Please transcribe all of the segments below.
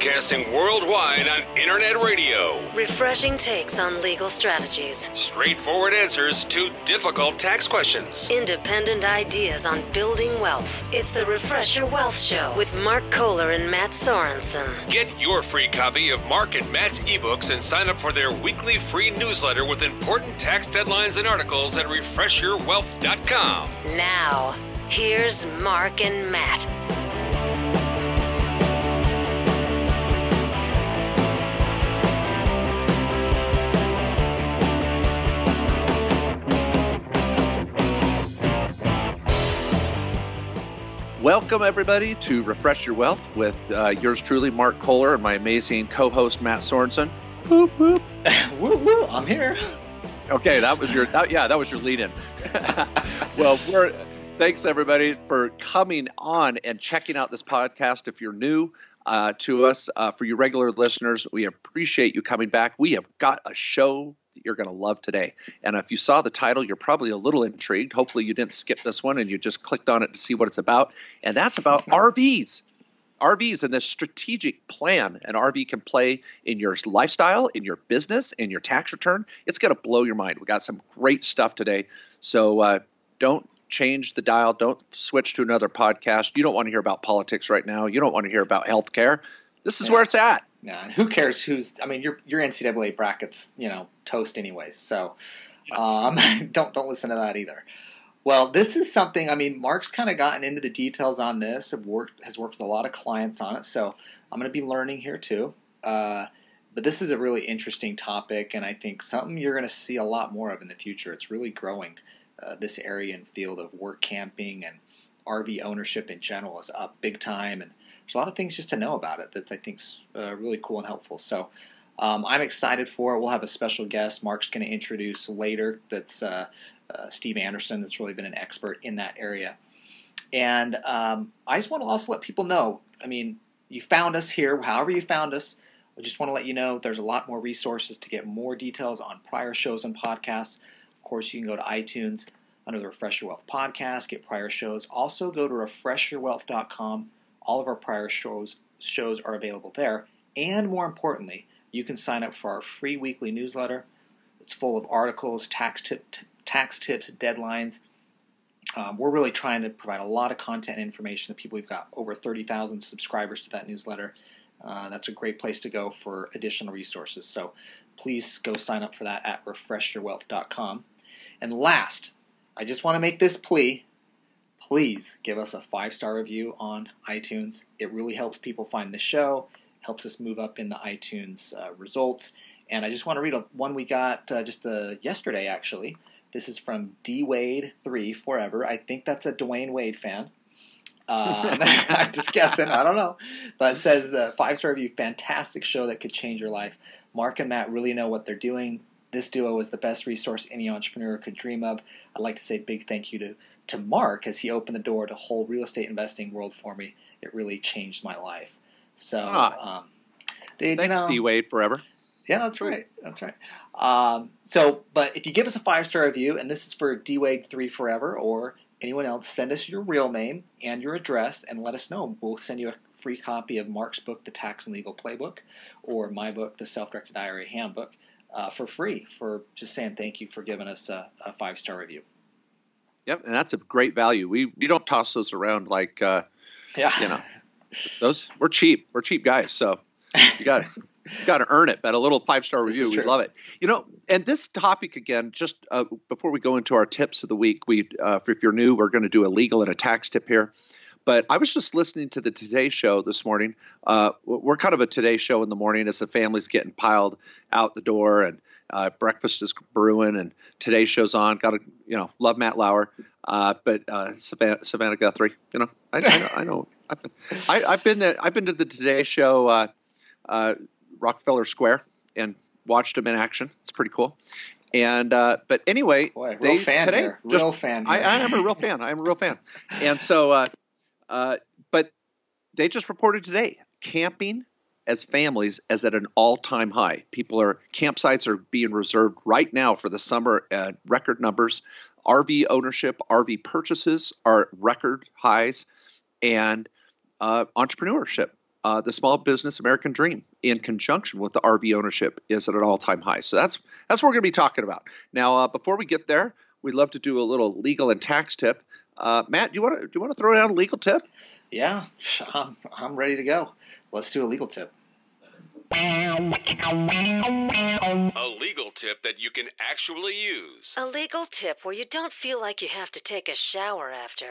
Broadcasting worldwide on internet radio. Refreshing takes on legal strategies. Straightforward answers to difficult tax questions. Independent ideas on building wealth. It's the Refresh Your Wealth Show with Mark Kohler and Matt Sorensen. Get your free copy of Mark and Matt's ebooks and sign up for their weekly free newsletter with important tax deadlines and articles at refreshyourwealth.com. Now, here's Mark and Matt. Welcome, everybody, to Refresh Your Wealth with yours truly, Mark Kohler, and my amazing co-host, Matt Sorensen. Whoop, whoop. Whoop, whoop, I'm here. Okay, that was your lead-in. Well, thanks, everybody, for coming on and checking out this podcast. If you're new to us, for you regular listeners, we appreciate you coming back. We have got a show that you're going to love today. And if you saw the title, you're probably a little intrigued. Hopefully you didn't skip this one and you just clicked on it to see what it's about. And that's about RVs. RVs and the strategic plan an RV can play in your lifestyle, in your business, in your tax return. It's going to blow your mind. We got some great stuff today. So don't change the dial. Don't switch to another podcast. You don't want to hear about politics right now. You don't want to hear about healthcare. This is where it's at. Yeah, and who cares your NCAA bracket's, toast anyways. So don't listen to that either. Well, this is something, Mark's kind of gotten into the details on this, has worked with a lot of clients on it. So I'm going to be learning here too. But this is a really interesting topic, and I think something you're going to see a lot more of in the future. It's really growing. This area and field of work camping and RV ownership in general is up big time, and there's a lot of things just to know about it that I think's really cool and helpful. So I'm excited for it. We'll have a special guest Mark's going to introduce later. That's Steve Anderson. That's really been an expert in that area. And I just want to also let people know. You found us here. However you found us, I just want to let you know there's a lot more resources to get more details on prior shows and podcasts. Of course, you can go to iTunes under the Refresh Your Wealth podcast, get prior shows. Also, go to refreshyourwealth.com. All of our prior shows are available there. And more importantly, you can sign up for our free weekly newsletter. It's full of articles, tax tips, deadlines. We're really trying to provide a lot of content and information to people. We've got over 30,000 subscribers to that newsletter. That's a great place to go for additional resources. So please go sign up for that at refreshyourwealth.com. And last, I just want to make this plea. Please give us a 5-star review on iTunes. It really helps people find the show, helps us move up in the iTunes results. And I just want to read one we got just yesterday, actually. This is from DWade3 Forever. I think that's a Dwayne Wade fan. I'm just guessing. I don't know. But it says, 5-star review, fantastic show that could change your life. Mark and Matt really know what they're doing. This duo is the best resource any entrepreneur could dream of. I'd like to say a big thank you to Mark as he opened the door to whole real estate investing world for me. It really changed my life. So, thanks, D-Wade Forever. Yeah, that's right. That's right. But if you give us a 5-star review, and this is for DWade3 Forever or anyone else, send us your real name and your address and let us know. We'll send you a free copy of Mark's book, The Tax and Legal Playbook, or my book, The Self-Directed IRA Handbook, for free, for just saying thank you for giving us a 5-star review. Yep, and that's a great value. We don't toss those around like, those. We're cheap. We're cheap guys, so you got to earn it. But a little 5-star review, we'd love it. And this topic again, just before we go into our tips of the week, if you're new, we're going to do a legal and a tax tip here. But I was just listening to the Today Show this morning. We're kind of a Today Show in the morning as the family's getting piled out the door and breakfast is brewing and Today Show's on. Got to, love Matt Lauer, but Savannah Guthrie. I know. I've been to the Today Show, Rockefeller Square, and watched them in action. It's pretty cool. And but anyway, Boy, real fan here. I am a real fan. I'm a real fan. And so, but they just reported today, camping as families is at an all-time high. Campsites are being reserved right now for the summer at record numbers. RV ownership, RV purchases are record highs, and entrepreneurship the small business American dream in conjunction with the RV ownership is at an all-time high. So that's what we're going to be talking about. Now, before we get there, we'd love to do a little legal and tax tip. Matt, do you want to throw down a legal tip? Yeah, I'm ready to go. Let's do a legal tip. A legal tip that you can actually use. A legal tip where you don't feel like you have to take a shower after.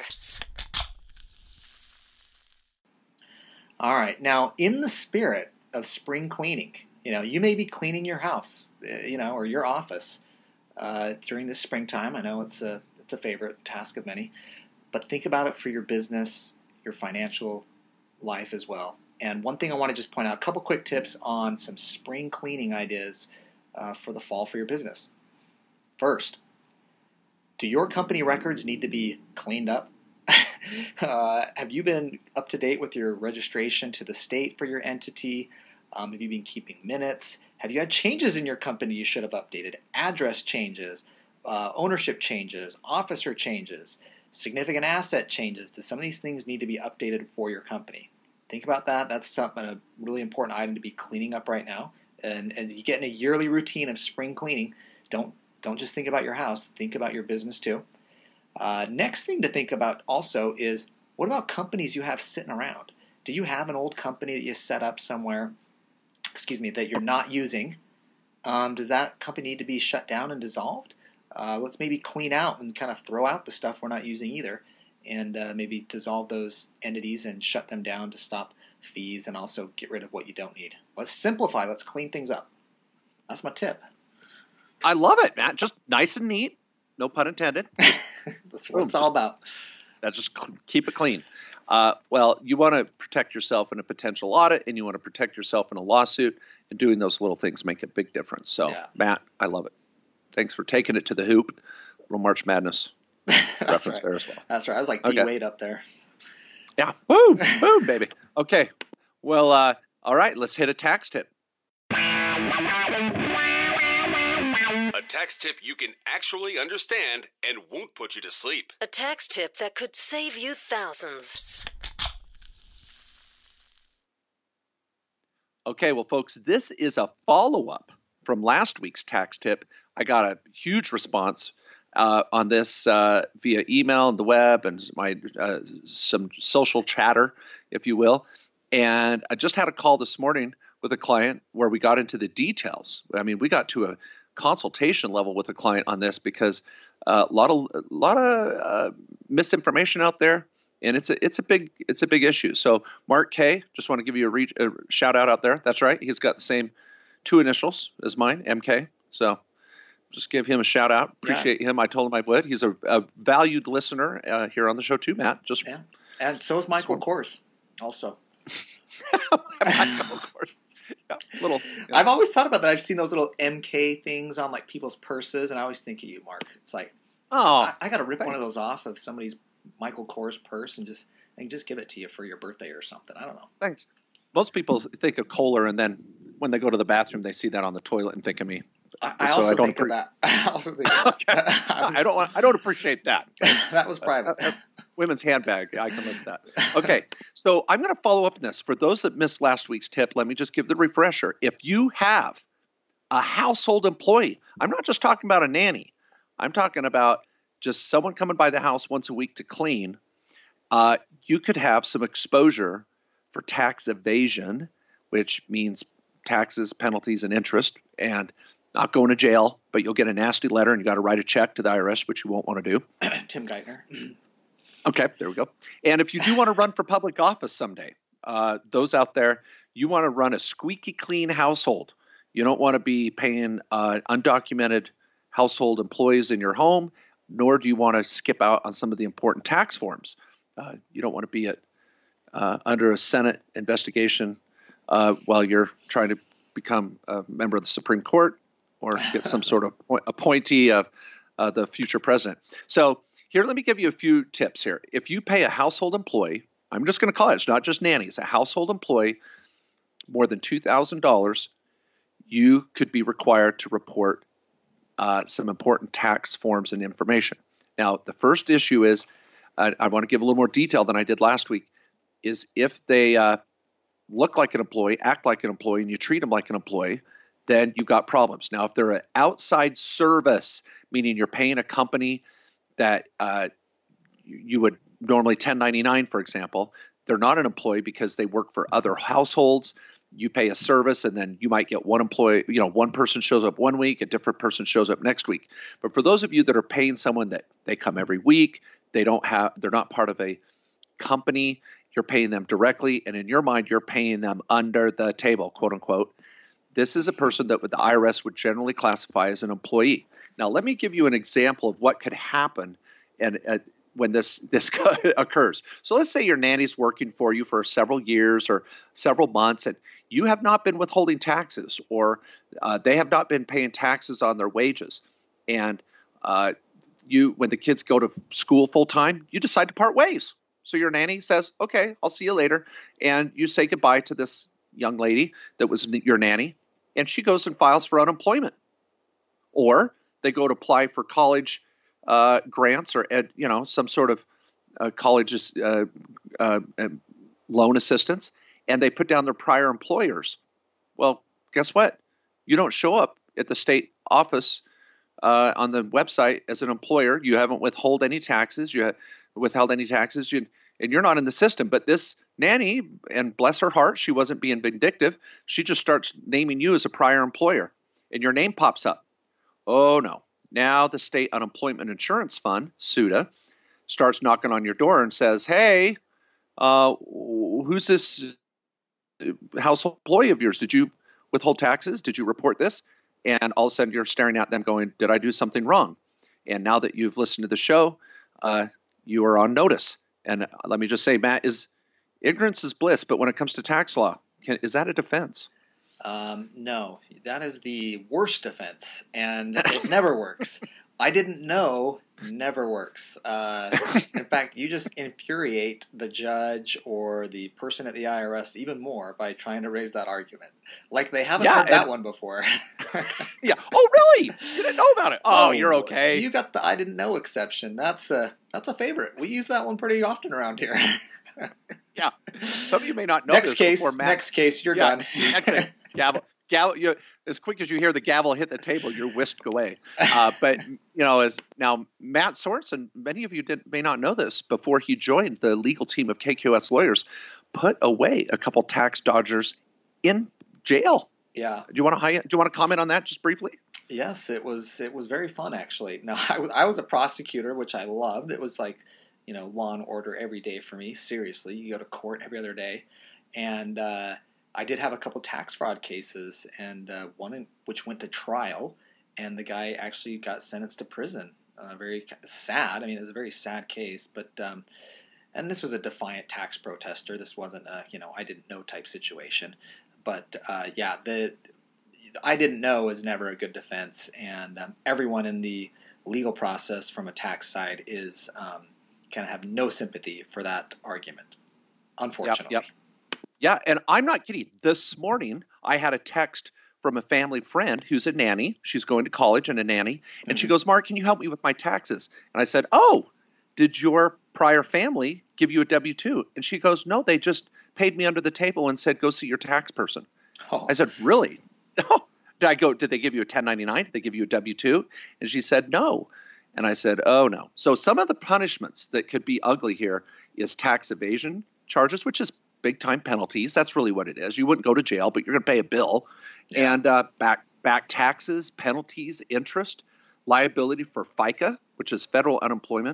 All right. Now, in the spirit of spring cleaning, you may be cleaning your house, or your office during the springtime. I know it's a favorite task of many, but think about it for your business, your financial life as well. And one thing I want to just point out, a couple quick tips on some spring cleaning ideas for the fall for your business. First, do your company records need to be cleaned up? Have you been up to date with your registration to the state for your entity? Have you been keeping minutes? Have you had changes in your company you should have updated? Address changes, ownership changes, officer changes, significant asset changes. Do some of these things need to be updated for your company? Think about that. That's a really important item to be cleaning up right now. And as you get in a yearly routine of spring cleaning, don't just think about your house. Think about your business too. Next thing to think about also is, what about companies you have sitting around? Do you have an old company that you set up somewhere, that you're not using? Does that company need to be shut down and dissolved? Let's maybe clean out and kind of throw out the stuff we're not using either, and maybe dissolve those entities and shut them down to stop fees and also get rid of what you don't need. Let's simplify. Let's clean things up. That's my tip. I love it, Matt. Just nice and neat. No pun intended. That's what it's all about. Just keep it clean. Well, you want to protect yourself in a potential audit, and you want to protect yourself in a lawsuit, and doing those little things make a big difference. So, yeah. Matt, I love it. Thanks for taking it to the hoop. Little March Madness reference right. There as well. That's right. I was like D-Wade up there. Yeah. Boom, boom, baby. Okay. Well, all right. Let's hit a tax tip. A tax tip you can actually understand and won't put you to sleep. A tax tip that could save you thousands. Okay, well, folks, this is a follow-up from last week's tax tip. I got a huge response on this via email and the web and some social chatter, if you will. And I just had a call this morning with a client where we got into the details. I mean, we got to a consultation level with a client on this because a lot of misinformation out there, and it's a big issue. So Mark K, just want to give you a shout out there. That's right, he's got the same two initials as mine, MK. So just give him a shout out. Appreciate him. I told him I would. He's a valued listener here on the show too, Matt. And so is Michael Kors also. Michael Kors. Yeah, I've always thought about that. I've seen those little MK things on like people's purses, and I always think of you, Mark. It's like, I got to rip one of those off of somebody's Michael Kors purse and just give it to you for your birthday or something. I don't know. Thanks. Most people think of Kohler, and then when they go to the bathroom, they see that on the toilet and think of me. I also think of that. Okay. I don't appreciate that. That was private. Women's handbag. I can live with that. Okay. So I'm going to follow up on this. For those that missed last week's tip, let me just give the refresher. If you have a household employee, I'm not just talking about a nanny. I'm talking about just someone coming by the house once a week to clean. You could have some exposure for tax evasion, which means taxes, penalties, and interest, and not going to jail, but you'll get a nasty letter and you got to write a check to the IRS, which you won't want to do. Tim Geithner. Okay, there we go. And if you do want to run for public office someday, those out there, you want to run a squeaky clean household. You don't want to be paying undocumented household employees in your home, nor do you want to skip out on some of the important tax forms. You don't want to be under a Senate investigation while you're trying to become a member of the Supreme Court or get some sort of appointee of the future president. So here, let me give you a few tips here. If you pay a household employee, I'm just going to call it, it's not just nannies, a household employee, more than $2,000, you could be required to report some important tax forms and information. Now, the first issue is, I want to give a little more detail than I did last week, is if they look like an employee, act like an employee, and you treat them like an employee, then you've got problems. Now, if they're an outside service, meaning you're paying a company that you would normally 1099, for example, they're not an employee because they work for other households. You pay a service, and then you might get one employee, one person shows up one week, a different person shows up next week. But for those of you that are paying someone that they come every week, they're not part of a company, you're paying them directly, and in your mind, you're paying them under the table, quote unquote. This is a person that the IRS would generally classify as an employee. Now, let me give you an example of what could happen and when this occurs. So let's say your nanny's working for you for several years or several months, and you have not been withholding taxes, or they have not been paying taxes on their wages. And when the kids go to school full time, you decide to part ways. So your nanny says, okay, I'll see you later. And you say goodbye to this young lady that was your nanny, and she goes and files for unemployment. Or they go to apply for college grants or some sort of college's loan assistance, and they put down their prior employers. Well, guess what? You don't show up at the state office on the website as an employer. You haven't withheld any taxes. And you're not in the system. But this nanny, and bless her heart, she wasn't being vindictive. She just starts naming you as a prior employer, and your name pops up. Oh, no. Now the State Unemployment Insurance Fund, SUTA, starts knocking on your door and says, hey, who's this household employee of yours? Did you withhold taxes? Did you report this? And all of a sudden you're staring at them going, did I do something wrong? And now that you've listened to the show, you are on notice. And let me just say, Matt, ignorance is bliss, but when it comes to tax law, is that a defense? No, that is the worst offense, and it never works. I didn't know never works. In fact, you just infuriate the judge or the person at the IRS even more by trying to raise that argument. Like they haven't heard that one before. Yeah. Oh, really? You didn't know about it? Oh, you're okay. You got the I didn't know exception. That's a favorite. We use that one pretty often around here. Yeah. Some of you may not know Next case, you're done. Next case. Gavel. As quick as you hear the gavel hit the table, you're whisked away. But as now Matt Sorensen, many of you may not know this, before he joined the legal team of KQS lawyers, put away a couple tax dodgers in jail. Yeah. Do you want to comment on that just briefly? Yes, it was very fun actually. Now I was a prosecutor, which I loved. It was like law and order every day for me. Seriously, you go to court every other day, and I did have a couple tax fraud cases, and one which went to trial, and the guy actually got sentenced to prison. Very sad. I mean, it was a very sad case, but and this was a defiant tax protester. This wasn't a I didn't know type situation. But the I didn't know is never a good defense, and everyone in the legal process from a tax side is kind of have no sympathy for that argument, unfortunately. Yep. Yeah, and I'm not kidding. This morning, I had a text from a family friend who's a nanny. She's going to college and a nanny. And she goes, Mark, can you help me with my taxes? And I said, oh, did your prior family give you a W-2? And she goes, no, they just paid me under the table and said, go see your tax person. Oh. I said, really? No. Did they give you a 1099? Did they give you a W-2? And she said, no. And I said, oh, no. So some of the punishments that could be ugly here is tax evasion charges, which is big-time penalties. That's really what it is. You wouldn't go to jail, but you're going to pay a bill. Yeah. And back taxes, penalties, interest, liability for FICA, which is federal unemployment,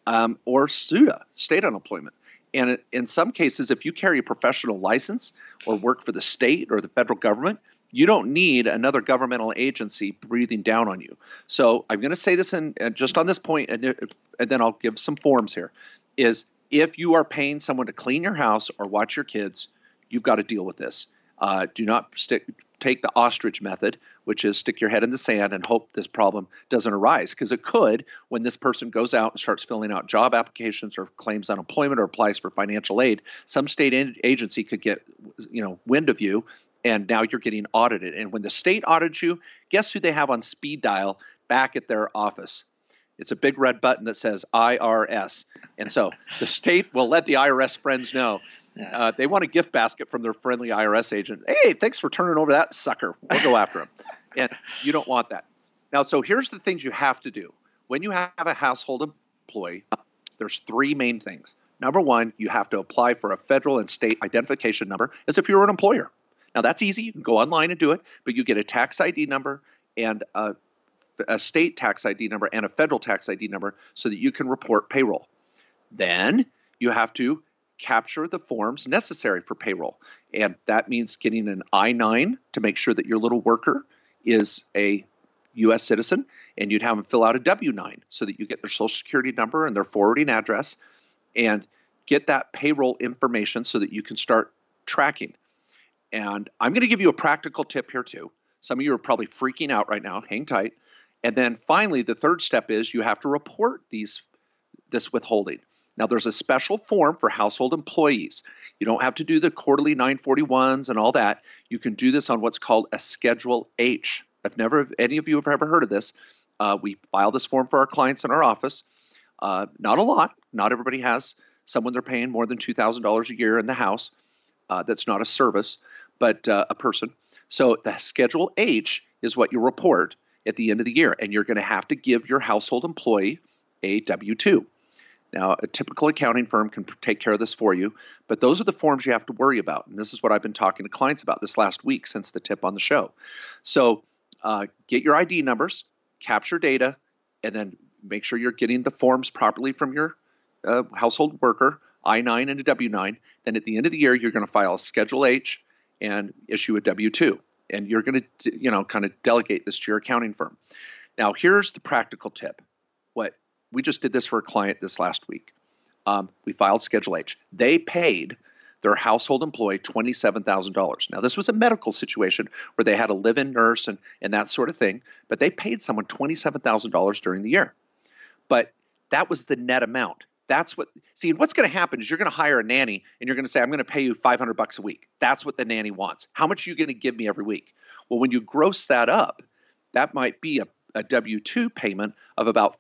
or SUTA, state unemployment. And in some cases, if you carry a professional license or work for the state or the federal government, you don't need another governmental agency breathing down on you. So I'm going to say this just on this point, and then I'll give some forms here, is if you are paying someone to clean your house or watch your kids, you've got to deal with this. Do not take the ostrich method, which is stick your head in the sand and hope this problem doesn't arise, because it could when this person goes out and starts filling out job applications or claims unemployment or applies for financial aid. Some state agency could get wind of you, and now you're getting audited. And when the state audits you, guess who they have on speed dial back at their office? It's a big red button that says IRS. And so the state will let the IRS friends know. They want a gift basket from their friendly IRS agent. Hey, thanks for turning over that sucker. We'll go after him. And you don't want that. Now, so here's the things you have to do. When you have a household employee, there's three main things. Number one, you have to apply for a federal and state identification number as if you were an employer. Now, that's easy. You can go online and do it, but you get a tax ID number and a state tax ID number and a federal tax ID number so that you can report payroll. Then you have to capture the forms necessary for payroll. And that means getting an I-9 to make sure that your little worker is a U.S. citizen, and you'd have them fill out a W-9 so that you get their social security number and their forwarding address and get that payroll information so that you can start tracking. And I'm going to give you a practical tip here too. Some of you are probably freaking out right now. Hang tight. And then finally, the third step is you have to report this withholding. Now, there's a special form for household employees. You don't have to do the quarterly 941s and all that. You can do this on what's called a Schedule H. Any of you have ever heard of this. We file this form for our clients in our office. Not a lot. Not everybody has someone they're paying more than $2,000 a year in the house. That's not a service, but a person. So the Schedule H is what you report at the end of the year, and you're going to have to give your household employee a W-2. Now, a typical accounting firm can take care of this for you, but those are the forms you have to worry about, and this is what I've been talking to clients about this last week since the tip on the show. So get your ID numbers, capture data, and then make sure you're getting the forms properly from your household worker, I-9 and a W-9. Then at the end of the year, you're going to file a Schedule H and issue a W-2. And you're going to, kind of delegate this to your accounting firm. Now, here's the practical tip. We just did this for a client this last week. We filed Schedule H. They paid their household employee $27,000. Now, this was a medical situation where they had a live-in nurse and that sort of thing, but they paid someone $27,000 during the year. But that was the net amount. What's going to happen is you're going to hire a nanny and you're going to say, I'm going to pay you $500 a week. That's what the nanny wants. How much are you going to give me every week? Well, when you gross that up, that might be a W-2 payment of about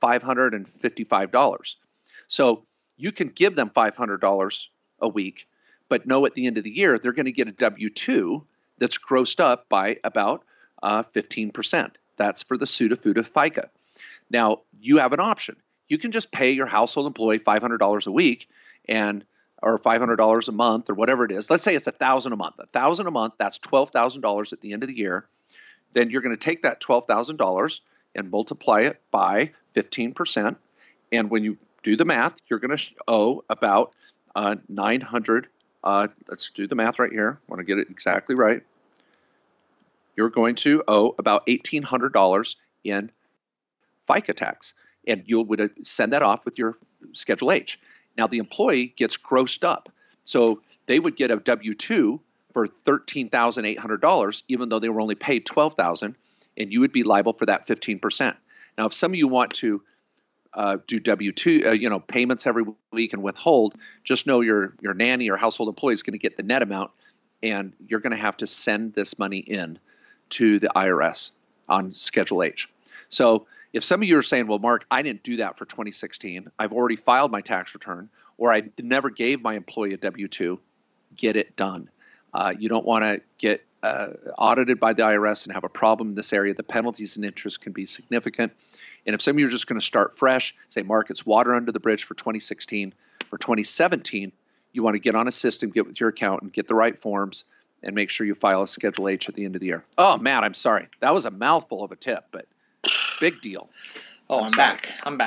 $555. So you can give them $500 a week, but know at the end of the year, they're going to get a W-2 that's grossed up by about 15%. That's for the Suda-Fuda FICA. Now, you have an option. You can just pay your household employee $500 a week or $500 a month or whatever it is. Let's say it's $1,000 a month. $1,000 a month, that's $12,000 at the end of the year. Then you're going to take that $12,000 and multiply it by 15%. And when you do the math, you're going to owe about 900. Let's do the math right here. I want to get it exactly right. You're going to owe about $1,800 in FICA tax. And you would send that off with your Schedule H. Now, the employee gets grossed up. So they would get a W-2 for $13,800, even though they were only paid $12,000, and you would be liable for that 15%. Now, if some of you want to do W-2, payments every week and withhold, just know your nanny or household employee is going to get the net amount, and you're going to have to send this money in to the IRS on Schedule H. So if some of you are saying, well, Mark, I didn't do that for 2016. I've already filed my tax return, or I never gave my employee a W-2, get it done. You don't want to get audited by the IRS and have a problem in this area. The penalties and interest can be significant. And if some of you are just going to start fresh, say, Mark, it's water under the bridge for 2016. For 2017, you want to get on a system, get with your accountant, get the right forms, and make sure you file a Schedule H at the end of the year. Oh, Matt, I'm sorry. That was a mouthful of a tip, but big deal. Oh, I'm back.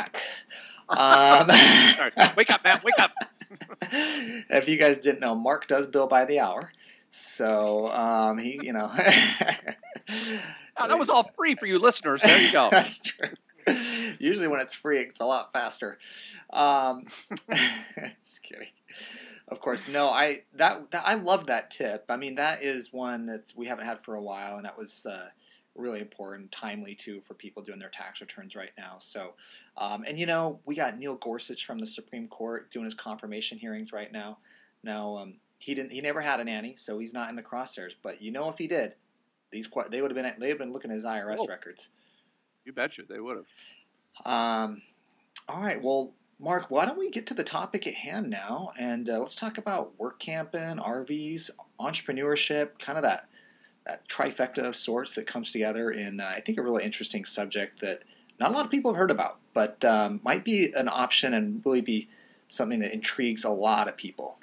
Sorry. Wake up, Matt. Wake up. If you guys didn't know, Mark does bill by the hour. So he, that was all free for you listeners. There you go. That's true. Usually when it's free, it's a lot faster. Just kidding. Of course, no. I love that tip. I mean, that is one that we haven't had for a while, and that was really important, timely too, for people doing their tax returns right now. So, and we got Neil Gorsuch from the Supreme Court doing his confirmation hearings right now. Now, he never had a nanny, so he's not in the crosshairs. But if he did, they'd have been looking at his IRS records. You betcha they would have. All right. Well, Mark, why don't we get to the topic at hand now, and let's talk about work camping, RVs, entrepreneurship, kind of that trifecta of sorts that comes together in, I think, a really interesting subject that not a lot of people have heard about, but might be an option and really be something that intrigues a lot of people.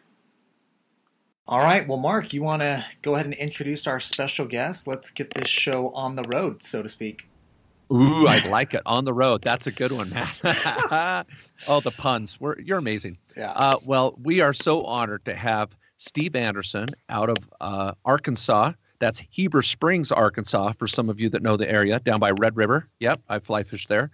All right. Well, Mark, you want to go ahead and introduce our special guest? Let's get this show on the road, so to speak. Ooh, I like it. On the road. That's a good one, Matt. Oh, the puns. You're amazing. Yeah. Well, we are so honored to have Steve Anderson out of Arkansas. That's Heber Springs, Arkansas, for some of you that know the area, down by Red River. Yep, I fly fish there.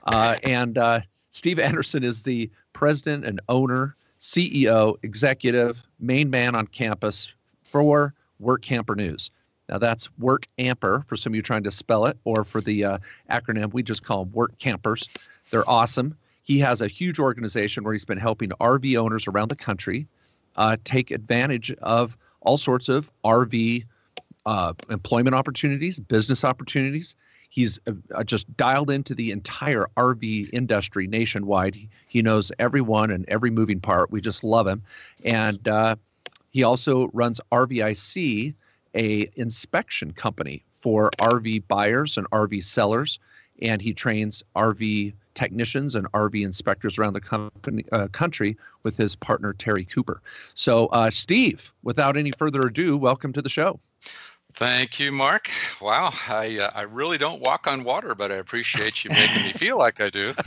And Steve Anderson is the president and owner, CEO, executive, main man on campus for Work Camper News. Now, that's Work Amper for some of you trying to spell it, or for the acronym, we just call them Work Campers. They're awesome. He has a huge organization where he's been helping RV owners around the country take advantage of all sorts of RV employment opportunities, business opportunities. He's just dialed into the entire RV industry nationwide. He knows everyone and every moving part. We just love him. And he also runs RVIC, a inspection company for RV buyers and RV sellers, and he trains RV technicians and RV inspectors around the country with his partner Terry Cooper. So, Steve, without any further ado, welcome to the show. Thank you, Mark. Wow, I really don't walk on water, but I appreciate you making me feel like I do.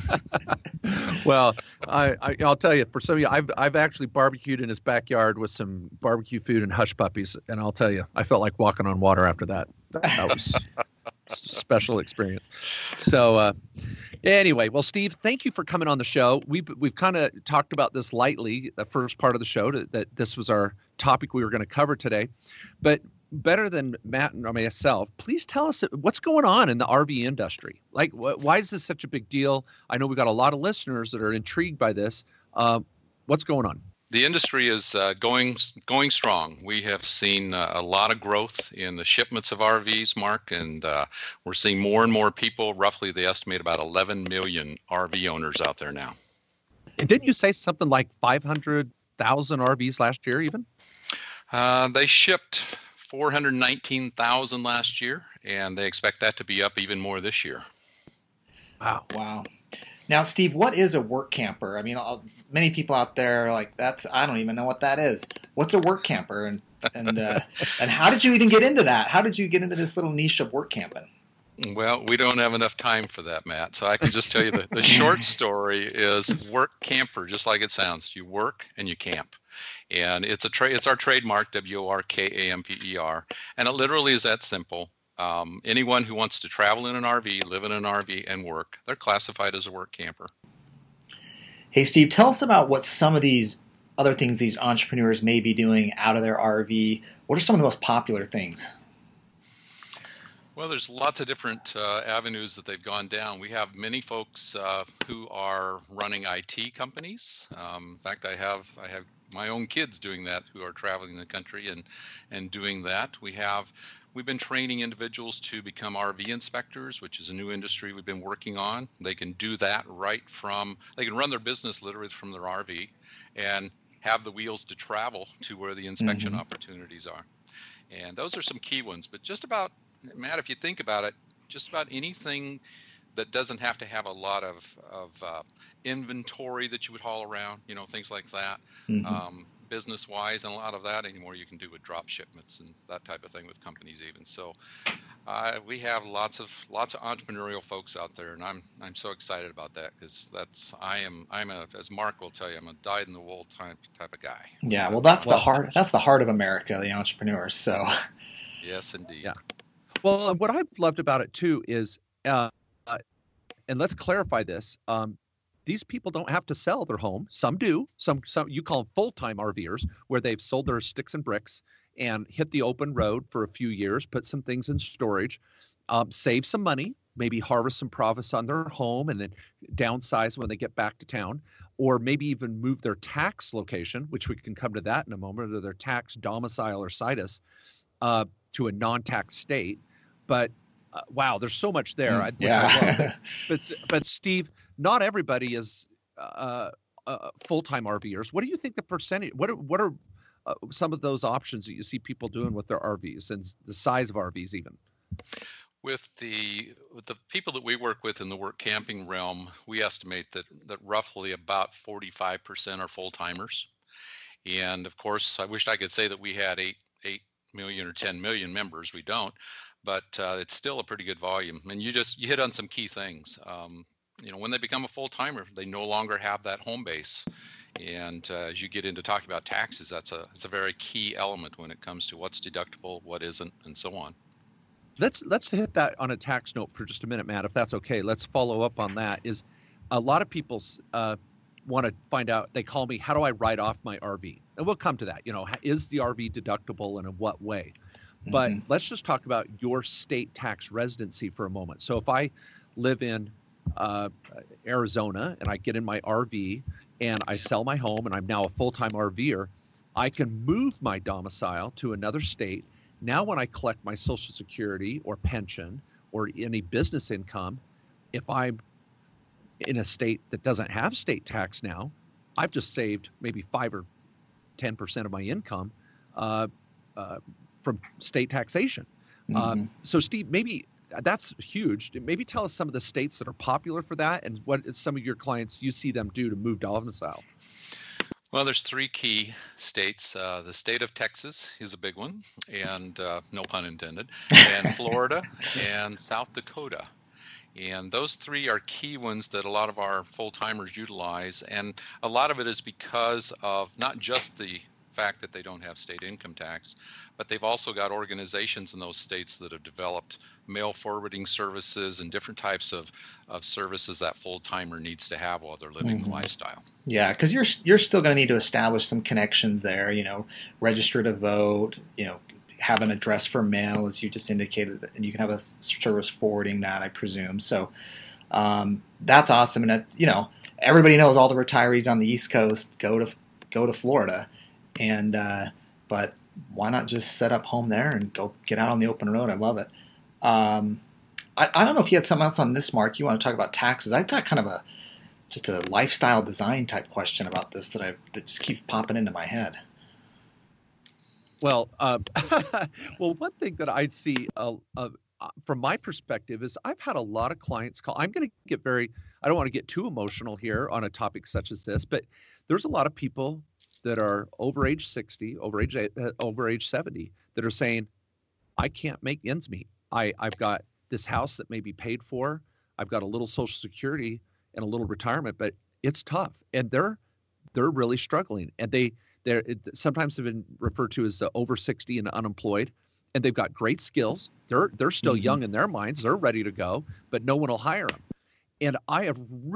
Well, I'll tell you, for some of you, I've actually barbecued in his backyard with some barbecue food and hush puppies, and I'll tell you, I felt like walking on water after that. That was a special experience. So anyway, well, Steve, thank you for coming on the show. We've kind of talked about this lightly, the first part of the show, that this was our topic we were going to cover today, but better than Matt and myself, please tell us what's going on in the RV industry. Like, why is this such a big deal? I know we've got a lot of listeners that are intrigued by this. What's going on? The industry is going strong. We have seen a lot of growth in the shipments of RVs, Mark, and we're seeing more and more people. Roughly, they estimate about 11 million RV owners out there now. And didn't you say something like 500,000 RVs last year even? They shipped 419,000 last year, and they expect that to be up even more this year. Wow. Now, Steve, what is a work camper? I mean, many people out there are like, I don't even know what that is. What's a work camper? And how did you even get into that? How did you get into this little niche of work camping? Well, we don't have enough time for that, Matt. So I can just tell you the short story is work camper, just like it sounds. You work and you camp. And it's our trademark, WORKAMPER, and it literally is that simple. Anyone who wants to travel in an RV, live in an RV, and work, they're classified as a work camper. Hey, Steve, tell us about what some of these other things these entrepreneurs may be doing out of their RV. What are some of the most popular things? Well, there's lots of different avenues that they've gone down. We have many folks who are running IT companies. In fact, I have my own kids doing that who are traveling the country and doing that. We've been training individuals to become RV inspectors, which is a new industry we've been working on. They can do that they can run their business literally from their RV and have the wheels to travel to where the inspection opportunities are. And those are some key ones, but just about, Matt, if you think about it, just about anything that doesn't have to have a lot of inventory that you would haul around, things like that, business-wise, and a lot of that anymore you can do with drop shipments and that type of thing with companies even. So we have lots of entrepreneurial folks out there, and I'm so excited about that because as Mark will tell you, I'm a dyed-in-the-wool type of guy. Yeah, well, that's the heart of America, the entrepreneurs. So yes, indeed. Yeah. Well, what I've loved about it too is, and let's clarify this. These people don't have to sell their home. Some do. Some you call them full-time RVers, where they've sold their sticks and bricks and hit the open road for a few years, put some things in storage, save some money, maybe harvest some profits on their home, and then downsize when they get back to town, or maybe even move their tax location, which we can come to that in a moment, or their tax domicile or situs to a non-tax state. But wow, there's so much there, which I love. But Steve, not everybody is full-time RVers. What do you think the percentage? What are some of those options that you see people doing with their RVs and the size of RVs even? With the people that we work with in the work camping realm, we estimate that roughly about 45% are full-timers. And of course, I wished I could say that we had 8 million or 10 million members. We don't, but it's still a pretty good volume. And you hit on some key things. When they become a full-timer, they no longer have that home base. And as you get into talking about taxes, it's a very key element when it comes to what's deductible, what isn't, and so on. Let's hit that on a tax note for just a minute, Matt, if that's okay. Let's follow up on that. Is a lot of people want to find out, they call me, how do I write off my RV? And we'll come to that. Is the RV deductible and in what way? Mm-hmm. But let's just talk about your state tax residency for a moment. So if I live in Arizona and I get in my RV and I sell my home and I'm now a full-time RVer, I can move my domicile to another state. Now when I collect my Social Security or pension or any business income, if I'm in a state that doesn't have state tax now, I've just saved maybe 5 or 10% of my income from state taxation. Mm-hmm. So Steve, maybe that's huge. Maybe tell us some of the states that are popular for that and what some of your clients, you see them do to move domicile. Well, there's 3 key states. The state of Texas is a big one, and no pun intended, and Florida and South Dakota. And those 3 are key ones that a lot of our full-timers utilize. And a lot of it is because of not just the fact that they don't have state income tax, but they've also got organizations in those states that have developed mail forwarding services and different types of services that full-timer needs to have while they're living the lifestyle. Yeah, because you're still going to need to establish some connections there, register to vote, have an address for mail, as you just indicated, and you can have a service forwarding that, I presume. So that's awesome. And everybody knows all the retirees on the East Coast go to Florida, and but why not just set up home there and go get out on the open road? I love it. I don't know if you had something else on this, Mark. You want to talk about taxes? I've got kind of just a lifestyle design type question about this that just keeps popping into my head. Well, one thing that I'd see from my perspective is I've had a lot of clients call. I'm going to get I don't want to get too emotional here on a topic such as this, but there's a lot of people that are over age 60, over age 70 that are saying, I can't make ends meet. I've got this house that may be paid for. I've got a little Social Security and a little retirement, but it's tough. And they're really struggling. And they're sometimes have been referred to as the over 60 and unemployed. And they've got great skills. They're still young in their minds. They're ready to go, but no one will hire them. And I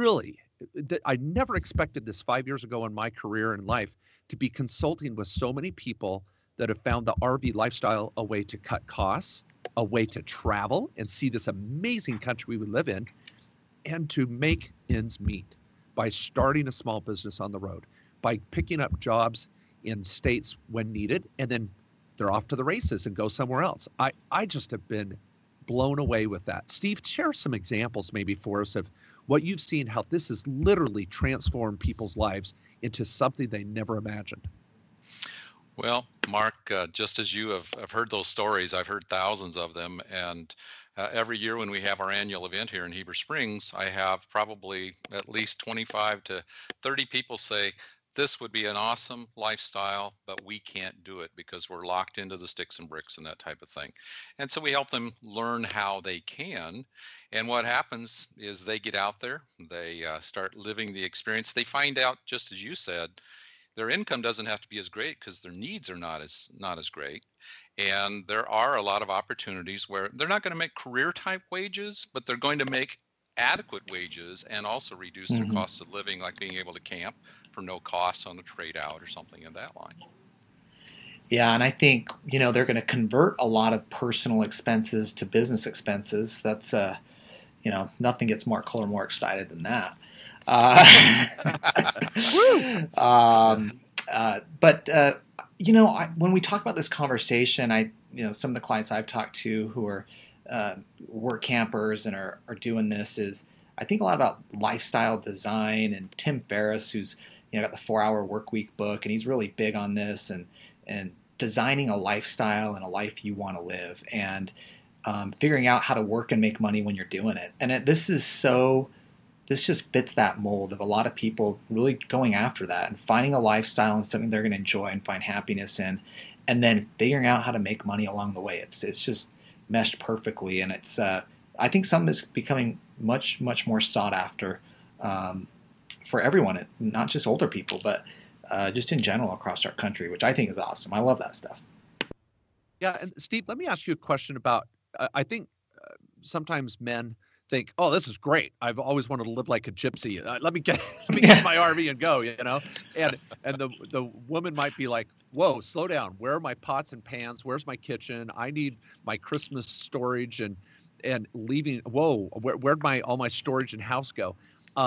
never expected this 5 years ago in my career and life to be consulting with so many people that have found the RV lifestyle a way to cut costs, a way to travel and see this amazing country we live in, and to make ends meet by starting a small business on the road, by picking up jobs in states when needed, and then they're off to the races and go somewhere else. I just have been blown away with that. Steve, share some examples maybe for us of what you've seen, how this has literally transformed people's lives into something they never imagined. Well, Mark, just as you have heard those stories, I've heard thousands of them. And every year when we have our annual event here in Heber Springs, I have probably at least 25 to 30 people say, this would be an awesome lifestyle, but we can't do it because we're locked into the sticks and bricks and that type of thing. And so we help them learn how they can. And what happens is they get out there, they start living the experience. They find out, just as you said, their income doesn't have to be as great because their needs are not as great. And there are a lot of opportunities where they're not going to make career type wages, but they're going to make adequate wages and also reduce their costs of living, like being able to camp for no costs on a trade out or something in that line. Yeah, and I think, they're going to convert a lot of personal expenses to business expenses. That's, nothing gets Mark Kohler more excited than that. When we talk about this conversation, some of the clients I've talked to who are work campers and are doing this is I think a lot about lifestyle design, and Tim Ferriss, who's got the 4-Hour Workweek book, and he's really big on this and designing a lifestyle and a life you want to live, and figuring out how to work and make money when you're doing it. And this just fits that mold of a lot of people really going after that and finding a lifestyle and something they're going to enjoy and find happiness in, and then figuring out how to make money along the way. It's just meshed perfectly, and it's I think something is becoming much more sought after for everyone, not just older people, but just in general across our country, which I think is awesome. I love that stuff. Yeah, and Steve, let me ask you a question about. I think sometimes men think, "Oh, this is great. I've always wanted to live like a gypsy. Let me get my RV and go." And the woman might be like, "Whoa, slow down. Where are my pots and pans? Where's my kitchen? I need my Christmas storage and leaving. Whoa, where'd all my storage and house go?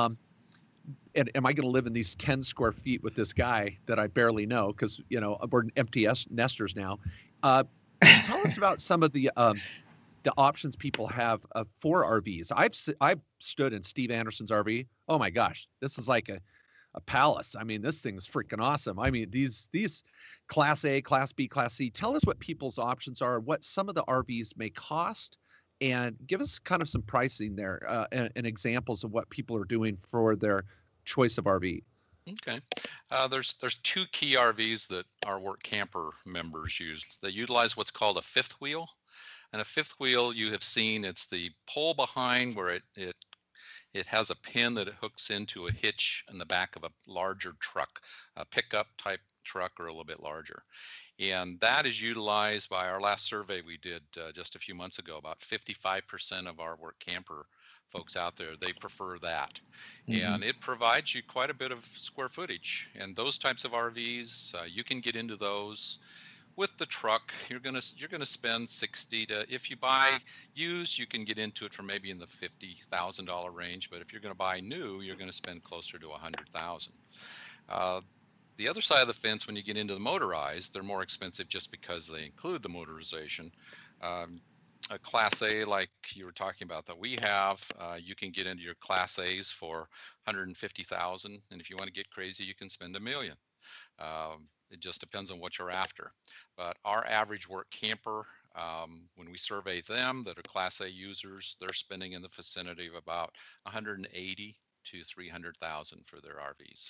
And am I going to live in these 10 square feet with this guy that I barely know? Because we're empty nesters now. Tell us about some of the options people have for RVs. I've stood in Steve Anderson's RV. Oh my gosh, this is like a palace. I mean, this thing is freaking awesome. I mean, these Class A, Class B, Class C. Tell us what people's options are, what some of the RVs may cost, and give us kind of some pricing there and examples of what people are doing for their choice of RV. Okay. There's two key RVs that our Work Camper members use. They utilize what's called a fifth wheel. And a fifth wheel, you have seen, it's the pole behind where it has a pin that it hooks into a hitch in the back of a larger truck, a pickup type truck or a little bit larger. And that is utilized by our last survey we did just a few months ago. About 55% of our Work Camper folks out there, they prefer that. Mm-hmm. And it provides you quite a bit of square footage. And those types of RVs, you can get into those. With the truck, you're gonna spend $60 to, if you buy used, you can get into it for maybe in the $50,000 range. But if you're gonna buy new, you're gonna spend closer to $100,000. The other side of the fence, when you get into the motorized, they're more expensive just because they include the motorization. A Class A, like you were talking about, that we have, you can get into your Class A's for $150,000, and if you want to get crazy, you can spend $1 million. It just depends on what you're after. But our average Work Camper, when we survey them that are Class A users, they're spending in the vicinity of about $180,000 to $300,000 for their RVs.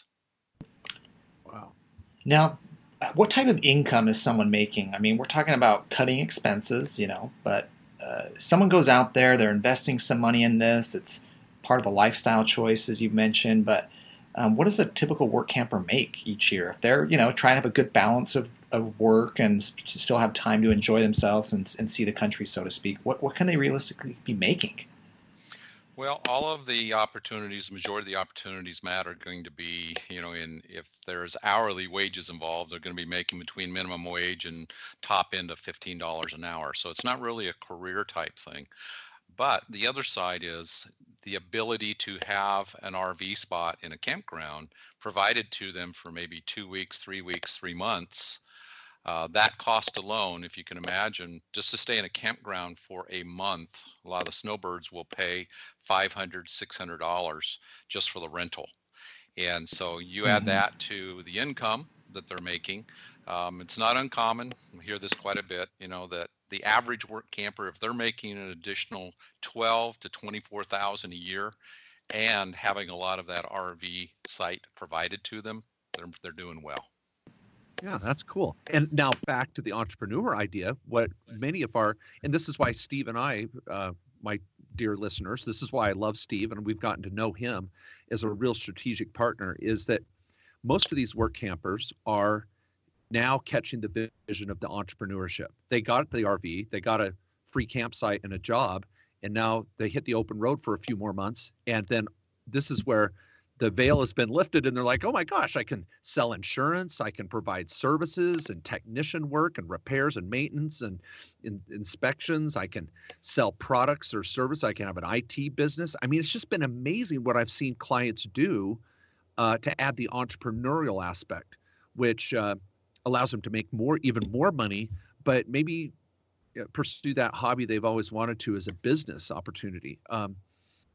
Wow. Now, what type of income is someone making? I mean, we're talking about cutting expenses, but someone goes out there, they're investing some money in this. It's part of a lifestyle choice, as you've mentioned, but what does a typical Work Camper make each year? If they're, trying to have a good balance of work and still have time to enjoy themselves and see the country, so to speak, what can they realistically be making? Well, all of the opportunities, majority of the opportunities, Matt, are going to be, if there's hourly wages involved, they're going to be making between minimum wage and top end of $15 an hour. So it's not really a career type thing. But the other side is the ability to have an RV spot in a campground provided to them for maybe 2 weeks, 3 weeks, 3 months. That cost alone, if you can imagine, just to stay in a campground for a month, a lot of the snowbirds will pay $500, $600 just for the rental. And so you add that to the income that they're making. It's not uncommon. We hear this quite a bit, that the average Work Camper, if they're making an additional $12,000 to $24,000 a year and having a lot of that RV site provided to them, they're doing well. Yeah, that's cool. And now back to the entrepreneur idea, what many of and this is why Steve and I, my dear listeners, this is why I love Steve and we've gotten to know him as a real strategic partner, is that most of these Work Campers are now catching the vision of the entrepreneurship. They got the RV, they got a free campsite and a job, and now they hit the open road for a few more months. And then this is where the veil has been lifted and they're like, oh my gosh, I can sell insurance, I can provide services and technician work and repairs and maintenance and inspections. I can sell products or service. I can have an IT business. I mean, it's just been amazing what I've seen clients do to add the entrepreneurial aspect, which allows them to make even more money, but maybe pursue that hobby they've always wanted to as a business opportunity.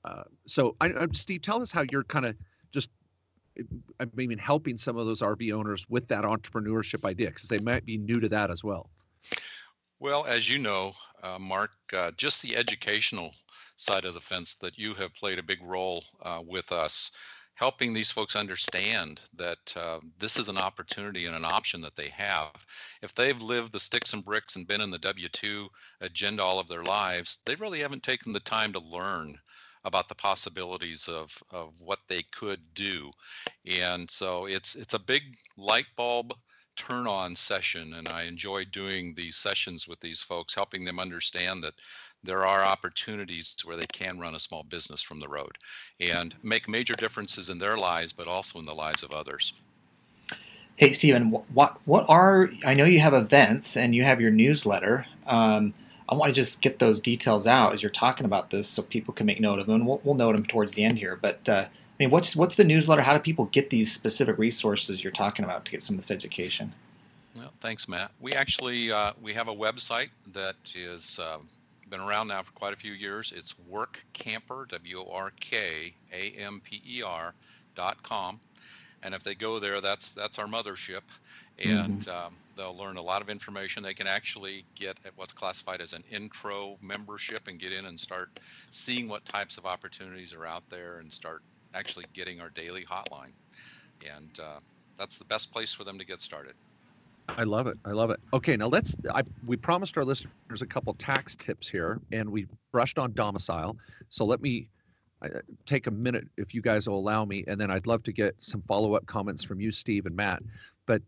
Steve, tell us how you're kind of just, I mean, helping some of those RV owners with that entrepreneurship idea, because they might be new to that as well. Well, as you know, Mark, just the educational side of the fence that you have played a big role with us, helping these folks understand that this is an opportunity and an option that they have. If they've lived the sticks and bricks and been in the W-2 agenda all of their lives, they really haven't taken the time to learn about the possibilities of what they could do. And so it's a big light bulb turn on session, and I enjoy doing these sessions with these folks, helping them understand that there are opportunities where they can run a small business from the road and make major differences in their lives, but also in the lives of others. Hey, Stephen, what are, I know you have events and you have your newsletter. I want to just get those details out as you're talking about this so people can make note of them. We'll note them towards the end here. But I mean, what's the newsletter? How do people get these specific resources you're talking about to get some of this education? Well, thanks, Matt. We actually we have a website that is been around now for quite a few years. It's WorkCamper, WorkAmper.com. And if they go there, that's our mothership. And they'll learn a lot of information. They can actually get at what's classified as an intro membership and get in and start seeing what types of opportunities are out there and start actually getting our daily hotline. And that's the best place for them to get started. I love it. I love it. Okay, now we promised our listeners a couple tax tips here, and we brushed on domicile. So let me take a minute, if you guys will allow me, and then I'd love to get some follow-up comments from you, Steve and Matt. But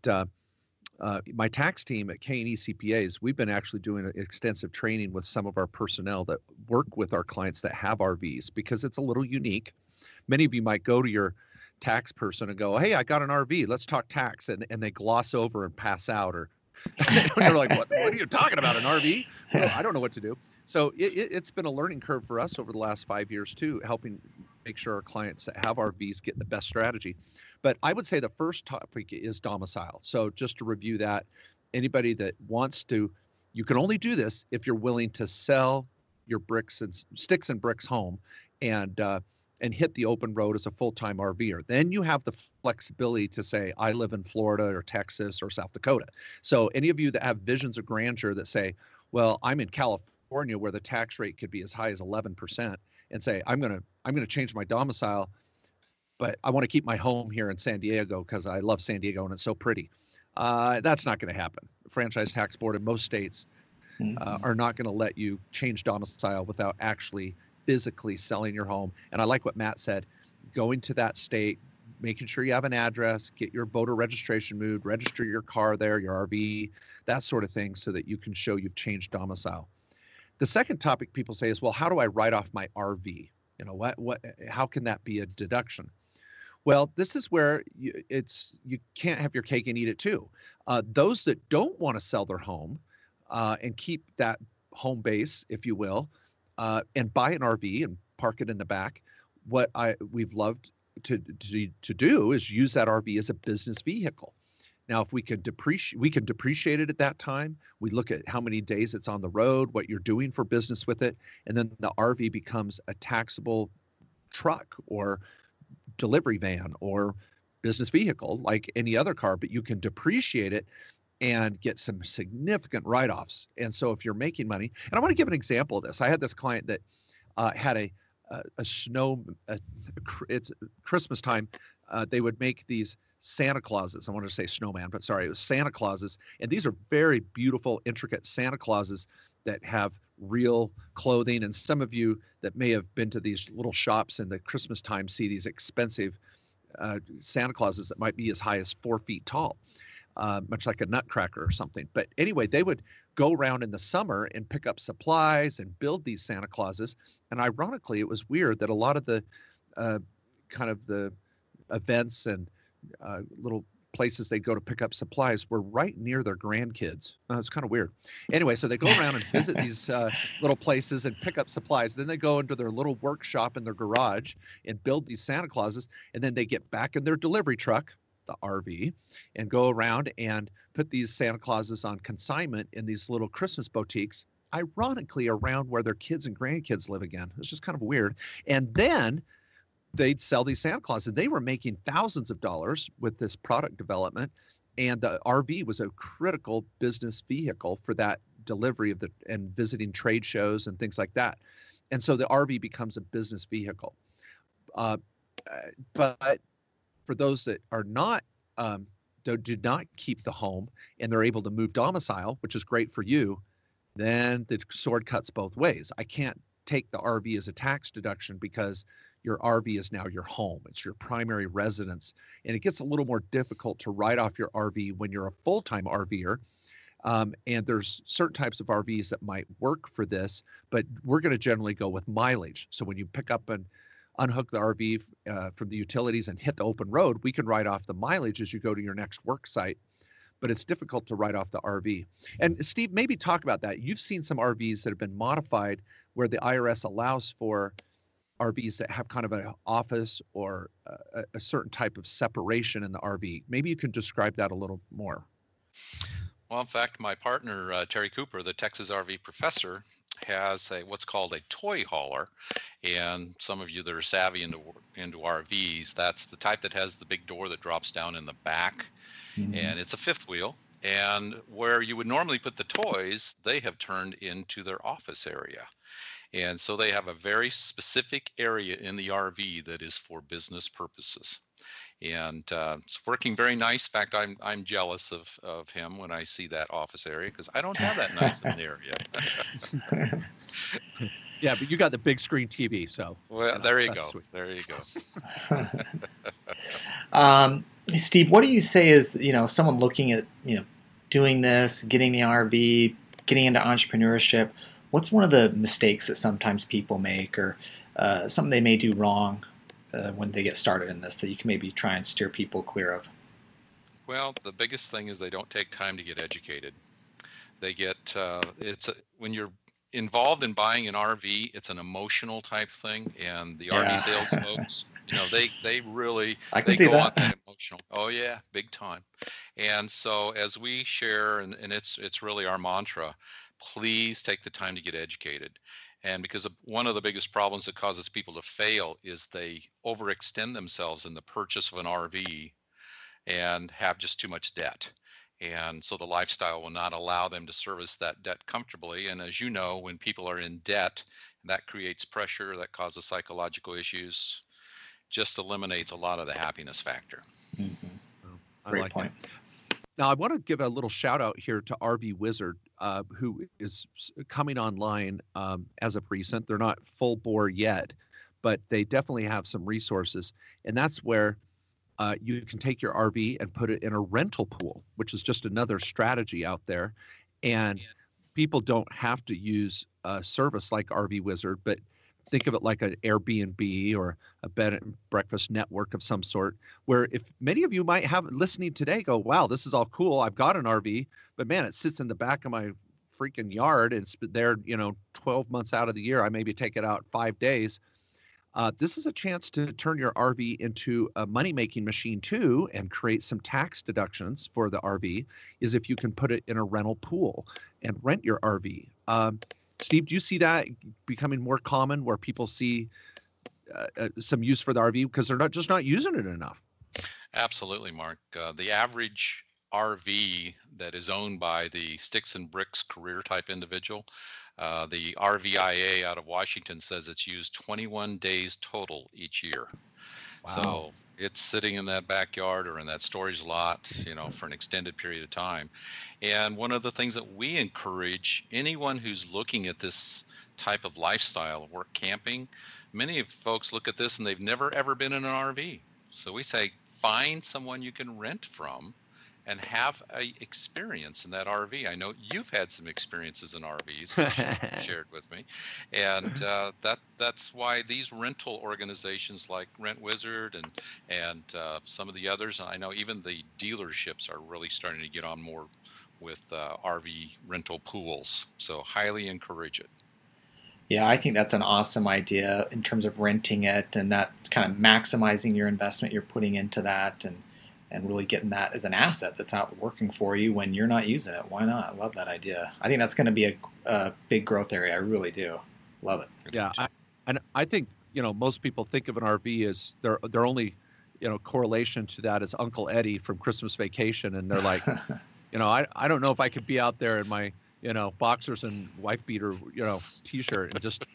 my tax team at K&E CPAs, we've been actually doing extensive training with some of our personnel that work with our clients that have RVs, because it's a little unique. Many of you might go to your tax person and go, "Hey, I got an RV, let's talk tax," and they gloss over and pass out, or they're like, what are you talking about, an RV? Well, I don't know what to do. So it's been a learning curve for us over the last 5 years too, helping make sure our clients that have RVs get the best strategy. But I would say the first topic is domicile. So just to review that, anybody that wants to, you can only do this if you're willing to sell your sticks and bricks home and hit the open road as a full-time RVer. Then you have the flexibility to say, I live in Florida or Texas or South Dakota. So any of you that have visions of grandeur that say, well, I'm in California where the tax rate could be as high as 11%, and say, I'm gonna change my domicile, but I want to keep my home here in San Diego because I love San Diego and it's so pretty. That's not going to happen. The Franchise Tax Board in most states are not going to let you change domicile without actually physically selling your home. And I like what Matt said, going to that state, making sure you have an address, get your voter registration moved, register your car there, your RV, that sort of thing, so that you can show you've changed domicile. The second topic people say is, well, how do I write off my RV? You know, how can that be a deduction? Well, this is where you can't have your cake and eat it too. Those that don't want to sell their home and keep that home base, if you will, and buy an RV and park it in the back, what we've loved to do is use that RV as a business vehicle. Now, if we can depreciate it at that time. We look at how many days it's on the road, what you're doing for business with it, and then the RV becomes a taxable truck or delivery van or business vehicle like any other car, but you can depreciate it and get some significant write-offs. And so if you're making money, and I want to give an example of this. I had this client that had it's Christmas time. They would make these Santa Clauses. I wanted to say snowman, but sorry, it was Santa Clauses. And these are very beautiful, intricate Santa Clauses that have real clothing. And some of you that may have been to these little shops in the Christmas time see these expensive Santa Clauses that might be as high as 4 feet tall, much like a nutcracker or something. But anyway, they would go around in the summer and pick up supplies and build these Santa Clauses. And ironically, it was weird that a lot of the kind of the events and little places they go to pick up supplies were right near their grandkids. It's kind of weird. Anyway, so they go around and visit these little places and pick up supplies. Then they go into their little workshop in their garage and build these Santa Clauses. And then they get back in their delivery truck, the RV, and go around and put these Santa Clauses on consignment in these little Christmas boutiques ironically around where their kids and grandkids live again. It's just kind of weird. And then they'd sell these Santa Claus, and they were making thousands of dollars with this product development. And the RV was a critical business vehicle for that delivery of and visiting trade shows and things like that. And so the RV becomes a business vehicle. But for those that are not, do not keep the home and they're able to move domicile, which is great for you, then the sword cuts both ways. I can't take the RV as a tax deduction because your RV is now your home. It's your primary residence. And it gets a little more difficult to write off your RV when you're a full-time RVer. And there's certain types of RVs that might work for this, but we're going to generally go with mileage. So when you pick up and unhook the RV from the utilities and hit the open road, we can write off the mileage as you go to your next work site. But it's difficult to write off the RV. And Steve, maybe talk about that. You've seen some RVs that have been modified where the IRS allows for RVs that have kind of an office or a certain type of separation in the RV. Maybe you can describe that a little more. Well, in fact, my partner, Terry Cooper, the Texas RV professor, has what's called a toy hauler. And some of you that are savvy into RVs, that's the type that has the big door that drops down in the back. Mm-hmm. And it's a fifth wheel. And where you would normally put the toys, they have turned into their office area. And so they have a very specific area in the RV that is for business purposes. And it's working very nice. In fact, I'm jealous of him when I see that office area because I don't have that nice an area. Yeah, but you got the big screen TV, so. Well, there you go. Sweet. There you go. Steve, what do you say is, someone looking at, doing this, getting the RV, getting into entrepreneurship? What's one of the mistakes that sometimes people make or something they may do wrong when they get started in this that you can maybe try and steer people clear of? Well, the biggest thing is they don't take time to get educated. They get, when you're involved in buying an RV, it's an emotional type thing. And the RV sales folks, they really, they go on that emotional. Oh yeah, big time. And so as we share, and it's really our mantra, please take the time to get educated. And because one of the biggest problems that causes people to fail is they overextend themselves in the purchase of an RV and have just too much debt. And so the lifestyle will not allow them to service that debt comfortably. And as you know, when people are in debt, that creates pressure, that causes psychological issues, just eliminates a lot of the happiness factor. Mm-hmm. Great point. Now, I want to give a little shout out here to RV Wizard, who is coming online as of recent. They're not full bore yet, but they definitely have some resources. And that's where you can take your RV and put it in a rental pool, which is just another strategy out there. And people don't have to use a service like RV Wizard, but think of it like an Airbnb or a bed and breakfast network of some sort, where if many of you might have listening today go, wow, this is all cool. I've got an RV, but man, it sits in the back of my freaking yard and it's there, 12 months out of the year. I maybe take it out 5 days. This is a chance to turn your RV into a money-making machine too and create some tax deductions for the RV is if you can put it in a rental pool and rent your RV. Steve, do you see that becoming more common where people see some use for the RV because they're not using it enough? Absolutely, Mark. The average RV that is owned by the sticks and bricks career type individual, the RVIA out of Washington says it's used 21 days total each year. Wow. So it's sitting in that backyard or in that storage lot, for an extended period of time. And one of the things that we encourage anyone who's looking at this type of lifestyle, work camping, many folks look at this and they've never ever been in an RV. So we say, find someone you can rent from and have a experience in that RV. I know you've had some experiences in RVs you shared with me. And that's why these rental organizations like Rent Wizard and some of the others, I know even the dealerships are really starting to get on more with RV rental pools. So highly encourage it. Yeah, I think that's an awesome idea in terms of renting it, and that's kind of maximizing your investment you're putting into that. And and really getting that as an asset that's out working for you when you're not using it. Why not? I love that idea. I think that's going to be a big growth area. I really do. Love it. Yeah, I think, most people think of an RV as their only, correlation to that is Uncle Eddie from Christmas Vacation, and they're like, I don't know if I could be out there in my, boxers and wife beater, t-shirt and just,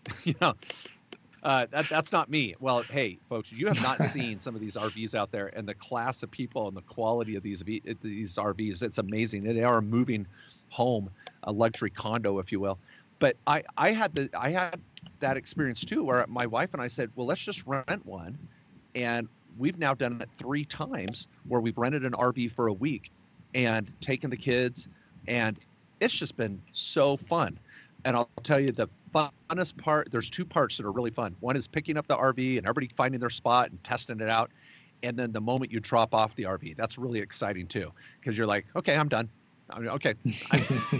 that's not me. Well, hey, folks, you have not seen some of these RVs out there and the class of people and the quality of these RVs. It's amazing. They are a moving home, a luxury condo, if you will. But I had that experience too, where my wife and I said, well, let's just rent one. And we've now done it 3 times where we've rented an RV for a week and taken the kids, and it's just been so fun. And I'll tell you the funnest part, there's 2 parts that are really fun. One is picking up the RV and everybody finding their spot and testing it out. And then the moment you drop off the RV, that's really exciting too, because you're like, okay, I'm done. Okay, I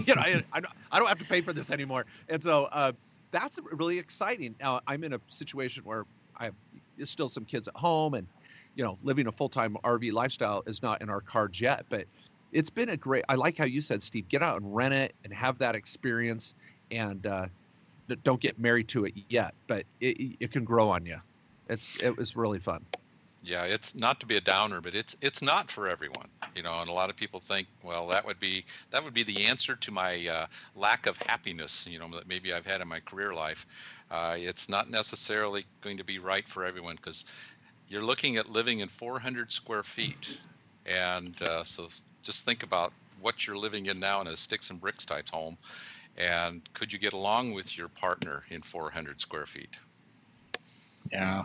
don't have to pay for this anymore. And so that's really exciting. Now I'm in a situation where I have still some kids at home, and living a full-time RV lifestyle is not in our cards yet. But it's been I like how you said, Steve, get out and rent it and have that experience, and don't get married to it yet, but it can grow on you. It was really fun. Yeah, it's not to be a downer, but it's not for everyone, and a lot of people think, well, that would be the answer to my lack of happiness, that maybe I've had in my career life. It's not necessarily going to be right for everyone, because you're looking at living in 400 square feet, and so just think about what you're living in now in a sticks and bricks type home, and could you get along with your partner in 400 square feet? Yeah.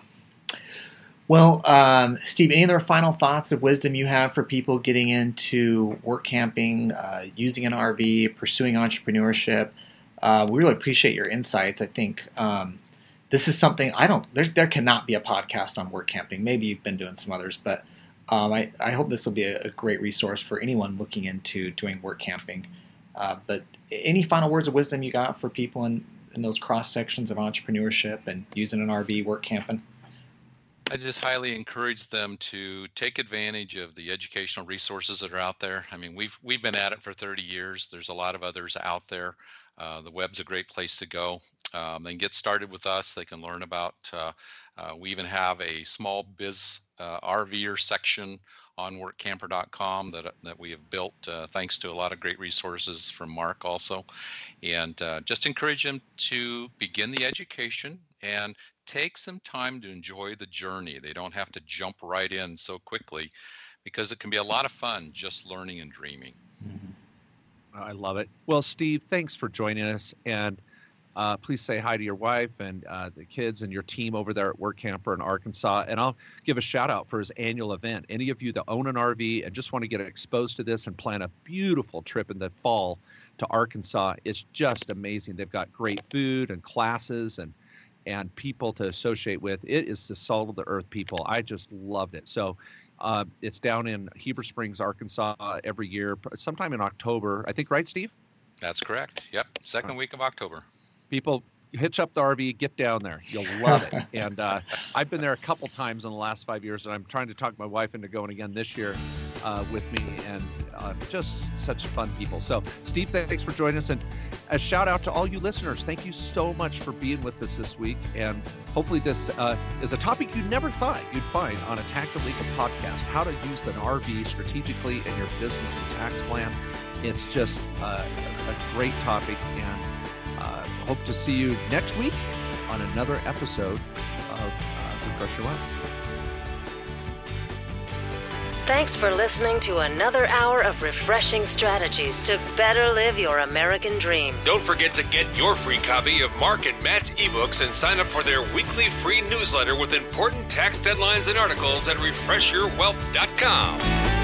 Well, Steve, any other final thoughts of wisdom you have for people getting into work camping, using an RV, pursuing entrepreneurship? We really appreciate your insights. I think this is something there cannot be a podcast on work camping. Maybe you've been doing some others, but I hope this will be a great resource for anyone looking into doing work camping. But any final words of wisdom you got for people in those cross sections of entrepreneurship and using an RV, work camping? I just highly encourage them to take advantage of the educational resources that are out there. I mean, we've been at it for 30 years. There's a lot of others out there. The web's a great place to go. They can get started with us. They can learn about, we even have a small biz RVer section on workcamper.com that we have built thanks to a lot of great resources from Mark also. And just encourage them to begin the education and take some time to enjoy the journey. They don't have to jump right in so quickly, because it can be a lot of fun just learning and dreaming. I love it. Well, Steve, thanks for joining us. And please say hi to your wife and the kids and your team over there at Work Camper in Arkansas. And I'll give a shout out for his annual event. Any of you that own an RV and just want to get exposed to this and plan a beautiful trip in the fall to Arkansas, it's just amazing. They've got great food and classes and people to associate with. It is the salt of the earth people. I just loved it. So it's down in Heber Springs, Arkansas every year, sometime in October, I think, right, Steve? That's correct. Yep. Second week of October. People, hitch up the RV, get down there. You'll love it. And I've been there a couple times in the last 5 years, and I'm trying to talk my wife into going again this year with me, and just such fun people. So, Steve, thanks for joining us. And a shout out to all you listeners. Thank you so much for being with us this week. And hopefully this is a topic you never thought you'd find on a Tax and Legal podcast, how to use an RV strategically in your business and tax plan. It's just a great topic, and hope to see you next week on another episode of Refresh Your Wealth. Thanks for listening to another hour of refreshing strategies to better live your American dream. Don't forget to get your free copy of Mark and Matt's ebooks and sign up for their weekly free newsletter with important tax deadlines and articles at refreshyourwealth.com.